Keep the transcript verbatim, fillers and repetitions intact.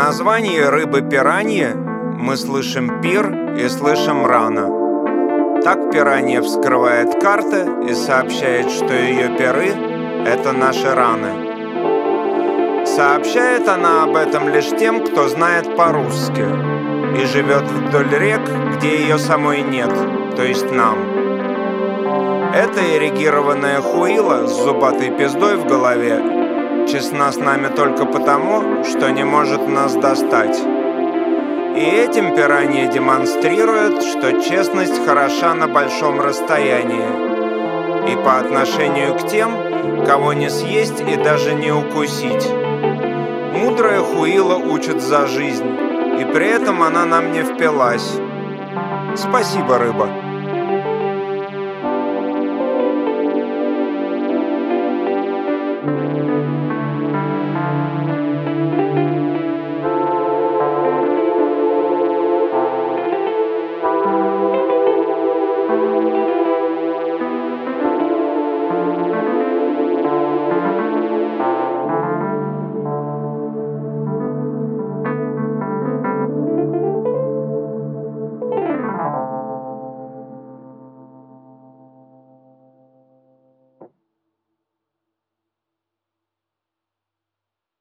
названии рыбы пираньи мы слышим «пир» и слышим «рано». Так пиранья вскрывает карты и сообщает, что ее пиры — это наши раны. Сообщает она об этом лишь тем, кто знает по-русски и живет вдоль рек, где ее самой нет, то есть нам. Эта эрегированная хуила с зубатой пиздой в голове честна с нами только потому, что не может нас достать. И этим пиранья демонстрирует, что честность хороша на большом расстоянии и по отношению к тем, кого не съесть и даже не укусить. Мудрая хуила учит за жизнь, и при этом она нам не впилась. Спасибо, рыба.